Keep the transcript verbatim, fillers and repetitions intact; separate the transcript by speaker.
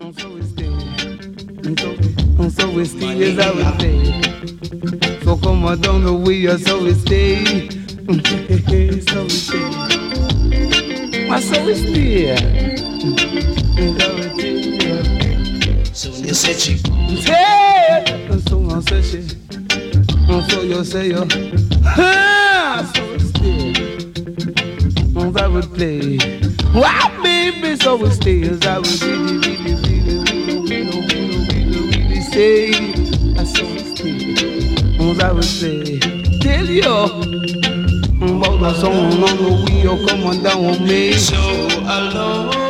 Speaker 1: And so we stay. And so, and so we stay as I would say. So come on down the way, so we stay. So we stay. Why so we stay? And so we stay.
Speaker 2: So you said she.
Speaker 1: Hey! And so I say she. And so you say you. Ah! So we stay. And I would play. Wow, baby, so we stay as I would really, really, really, really, really, really, really, really say. I saw we stay. As I would say, tell you about the song on the wheel, come on down with me.
Speaker 2: So alone.